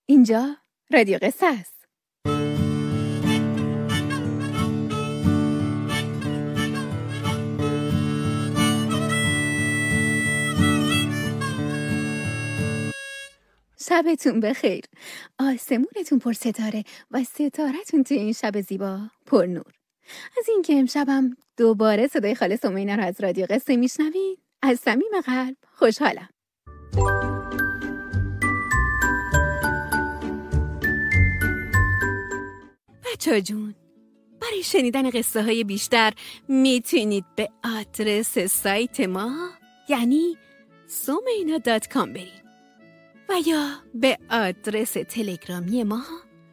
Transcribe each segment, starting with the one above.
اینجا رادیو قصه است. شبتون بخیر. آسمونتون پر ستاره و ستارتون توی این شب زیبا پر نور. از اینکه امشبم دوباره صدای خاله سمینا رو از رادیو قصه میشنوید از صمیم قلب خوشحالم. بچه‌ها جون، برای شنیدن قصه های بیشتر میتونید به آدرس سایت ما یعنی someina.com برید و یا به آدرس تلگرامی ما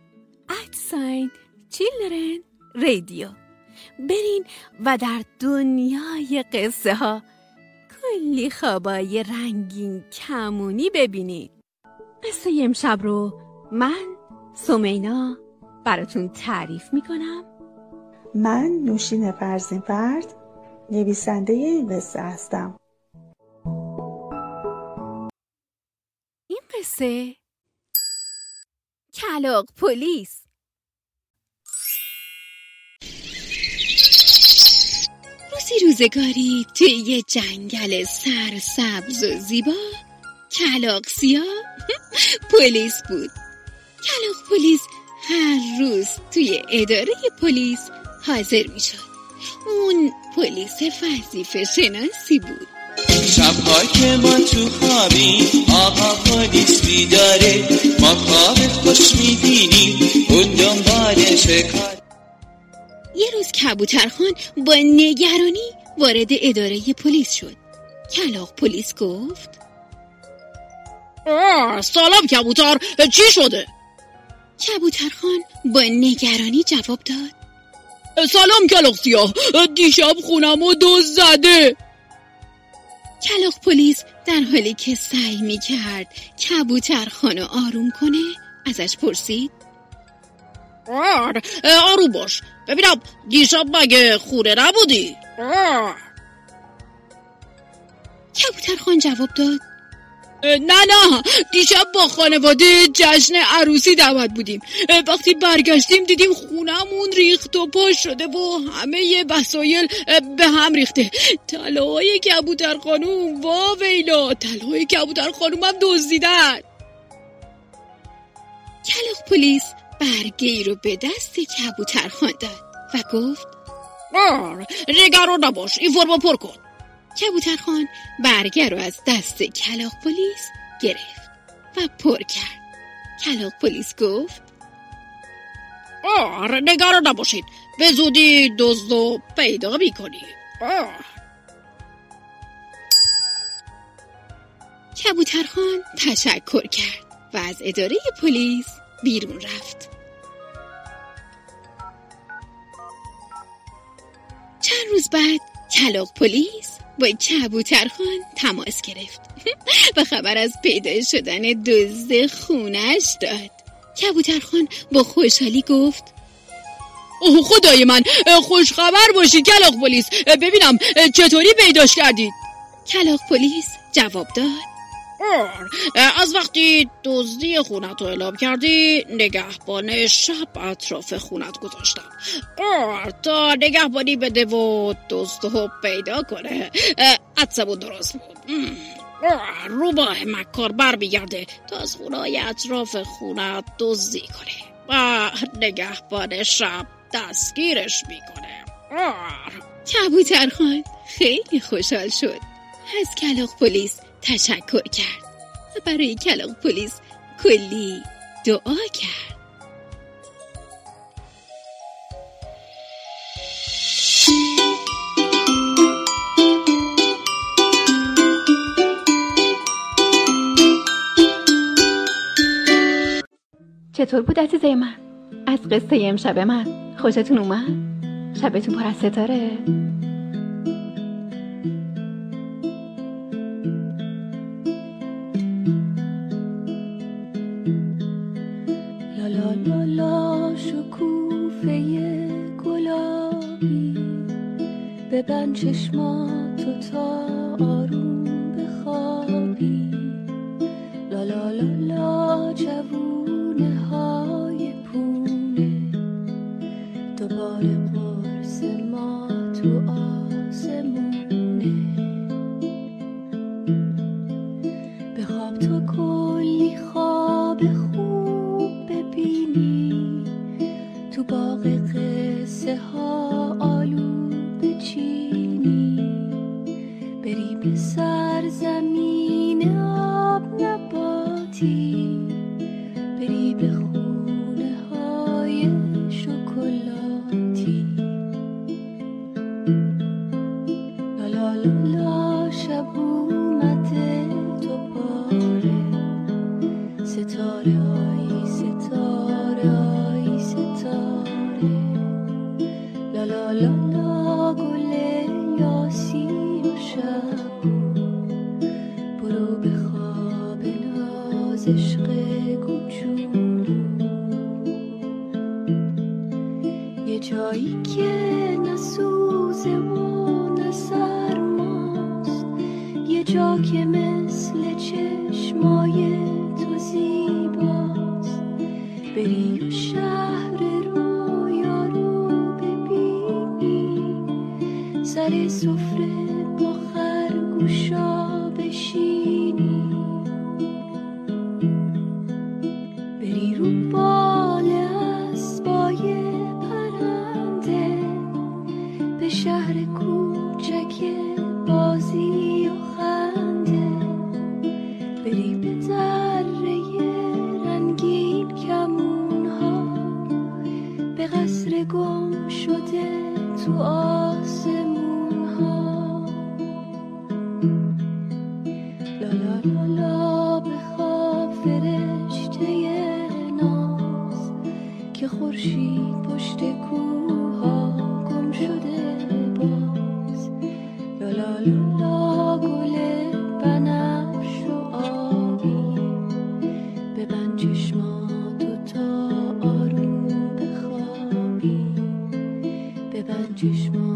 @childrenradio برین و در دنیای قصه ها کلی خوابای رنگین کمونی ببینید. قصه امشب رو من سمینا براتون تعریف میکنم. من نوشین فرزین‌فرد نویسنده این قصه هستم. این قصه کلاغ پلیس. روزگاری توی یه جنگل سرسبز و زیبا کلاغ سیاه پلیس بود. کلاغ پلیس هر روز توی اداره پلیس حاضر می شد. اون پلیس وظیفه شناسی بود. شب‌ها که ما تو خوابیم آقا پلیس بیداره، ما خواب خوش می‌بینیم اون دنبال شکار. یه روز کبوترخان با نگرانی وارد اداره پلیس شد. کلاغ پلیس گفت سلام کبوتر، چی شده؟ کبوترخان با نگرانی جواب داد سلام کلاغ سیاه، دیشب خونمو دزد زده. کلاغ پلیس در حالی که سعی می‌کرد کبوترخانو آروم کنه ازش پرسید آروم باش، ببینم دیشب مگه خونه نبودی؟ کبوترخان جواب داد نه دیشب با خانواده جشن عروسی دعوت بودیم. وقتی برگشتیم دیدیم خونمون ریخت و پاش شده و همه وسایل به هم ریخته. طلاهای کبوتر خانوم، وا ویلا، طلاهای کبوتر خانوم هم دزدیدن. کلاغ پلیس برگه‌ای رو به دست کبوترخان داد و گفت نگران نباش، این فرمو پر کن. کبوترخان برگه رو از دست کلاغ پلیس گرفت و پر کرد. کلاغ پلیس گفت نگران نباشید، به زودی دزدو پیدا می‌کنی. کبوترخان تشکر کرد و از اداره پلیس بیرون رفت. چند روز بعد کلاغ پلیس با کبوترخان تماس گرفت و خبر از پیدا شدن دزد خونش داد. کبوترخان با خوشحالی گفت خدای من، خوش خبر باشی کلاغ پلیس، ببینم چطوری پیداش کردید؟ کلاغ پلیس جواب داد از وقتی دزدی خونت رو اعلام کردی نگهبان شب اطراف خونت گذاشتم تا نگهبانی بده و دزدو پیدا کنه. عدسمون درست بود. روباه مکار بر میگرده تا از خونه‌های اطراف خونت دزدی کنه و نگهبان شب دستگیرش میکنه. کبوترخان خیلی خوشحال شد، از کلاغ پلیس تشکر کرد و برای کلاغ پلیس کلی دعا کرد. چطور بود عزیزای من؟ از قصه امشب من خوشتون اومد؟ شبتون پر از ستاره؟ لا لا لا شکوفه گلابی، ببند چشماتو تا آروم بخوابی. لا لا لا لا جوون به خونه های شکلاتی. لا لا لا لا شب اومده دوباره، ستاره آی ستاره آی ستاره. لا لا لا لا گل یاسی و شب برو به خواب ناز عشق کوچولو. یه جایی که نه سوزه و نه سرماست، یه جا که مثل چشمای تو زیباست. بری و شهر رویا رو ببینی، سر سفره با خرگوشا بشینی. بری رو بال اسبای پرنده، به شهر کوچک بازی و خنده. بری به دره رنگین کمونها، به قصر گم شده تو آسمونها. لا لا لا لا بخواب فرشته ناز، که خورشید پشت کوها گم شده باز. لا لا لا لا گل بنفش و آبی، ببند چشماتو تا آروم بخوابی. ببند چشماتو